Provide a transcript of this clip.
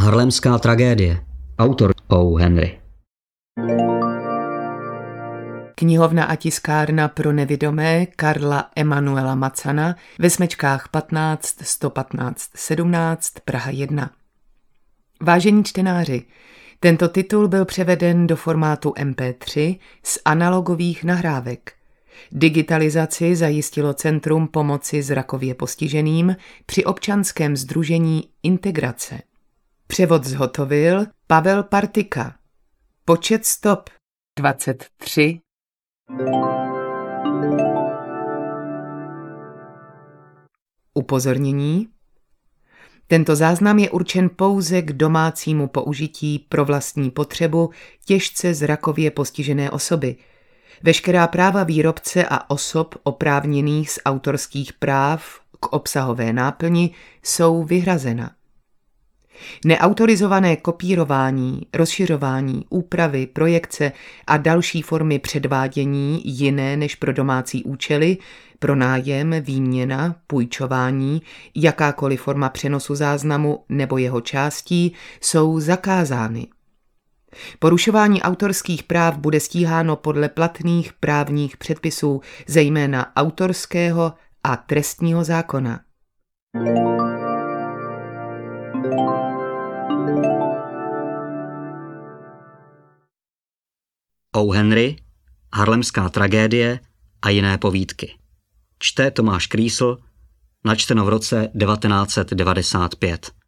Harlemská tragédie. Autor O. Henry. Knihovna a tiskárna pro nevidomé Karla Emanuela Macana ve smečkách 15 115 17 Praha 1. Vážení čtenáři, tento titul byl převeden do formátu MP3 z analogových nahrávek. Digitalizaci zajistilo Centrum pomoci zrakově postiženým při občanském sdružení Integrace. Převod zhotovil Pavel Partika. Počet stop 23. Upozornění. Tento záznam je určen pouze k domácímu použití pro vlastní potřebu těžce zrakově postižené osoby. Veškerá práva výrobce a osob oprávněných z autorských práv k obsahové náplni jsou vyhrazena. Neautorizované kopírování, rozšiřování, úpravy, projekce a další formy předvádění jiné než pro domácí účely, pronájem, výměna, půjčování, jakákoliv forma přenosu záznamu nebo jeho částí jsou zakázány. Porušování autorských práv bude stíháno podle platných právních předpisů, zejména autorského a trestního zákona. O. Henry, Harlemská tragédie a jiné povídky. Čte Tomáš Krýsl, načteno v roce 1995.